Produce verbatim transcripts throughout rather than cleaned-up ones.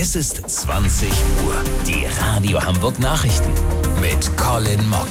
Es ist zwanzig Uhr. Die Radio Hamburg Nachrichten mit Colin Mock.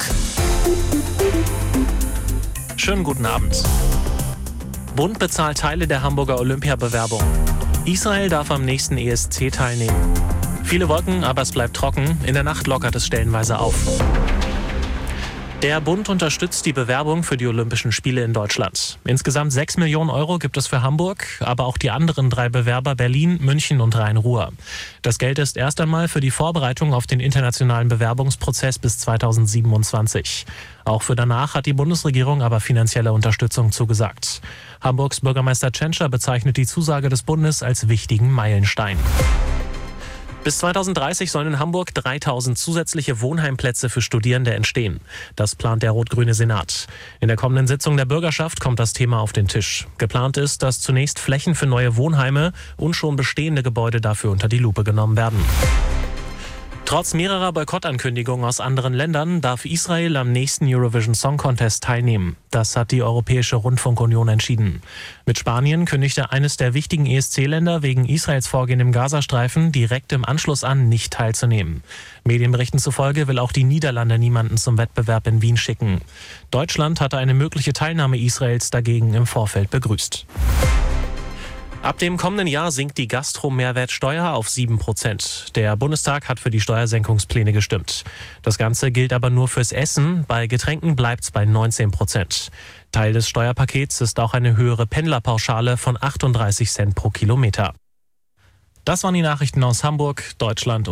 Schönen guten Abend. Bund bezahlt Teile der Hamburger Olympiabewerbung. Israel darf am nächsten E S C teilnehmen. Viele Wolken, aber es bleibt trocken. In der Nacht lockert es stellenweise auf. Der Bund unterstützt die Bewerbung für die Olympischen Spiele in Deutschland. Insgesamt sechs Millionen Euro gibt es für Hamburg, aber auch die anderen drei Bewerber Berlin, München und Rhein-Ruhr. Das Geld ist erst einmal für die Vorbereitung auf den internationalen Bewerbungsprozess bis zweitausendsiebenundzwanzig. Auch für danach hat die Bundesregierung aber finanzielle Unterstützung zugesagt. Hamburgs Bürgermeister Tschentscher bezeichnet die Zusage des Bundes als wichtigen Meilenstein. Bis zweitausenddreißig sollen in Hamburg dreitausend zusätzliche Wohnheimplätze für Studierende entstehen. Das plant der rot-grüne Senat. In der kommenden Sitzung der Bürgerschaft kommt das Thema auf den Tisch. Geplant ist, dass zunächst Flächen für neue Wohnheime und schon bestehende Gebäude dafür unter die Lupe genommen werden. Trotz mehrerer Boykottankündigungen aus anderen Ländern darf Israel am nächsten Eurovision Song Contest teilnehmen. Das hat die Europäische Rundfunkunion entschieden. Mit Spanien kündigte eines der wichtigen E S C-Länder wegen Israels Vorgehen im Gazastreifen direkt im Anschluss an, nicht teilzunehmen. Medienberichten zufolge will auch die Niederlande niemanden zum Wettbewerb in Wien schicken. Deutschland hatte eine mögliche Teilnahme Israels dagegen im Vorfeld begrüßt. Ab dem kommenden Jahr sinkt die Gastro-Mehrwertsteuer auf sieben Prozent. Der Bundestag hat für die Steuersenkungspläne gestimmt. Das Ganze gilt aber nur fürs Essen. Bei Getränken bleibt es bei neunzehn Prozent. Teil des Steuerpakets ist auch eine höhere Pendlerpauschale von achtunddreißig Cent pro Kilometer. Das waren die Nachrichten aus Hamburg, Deutschland und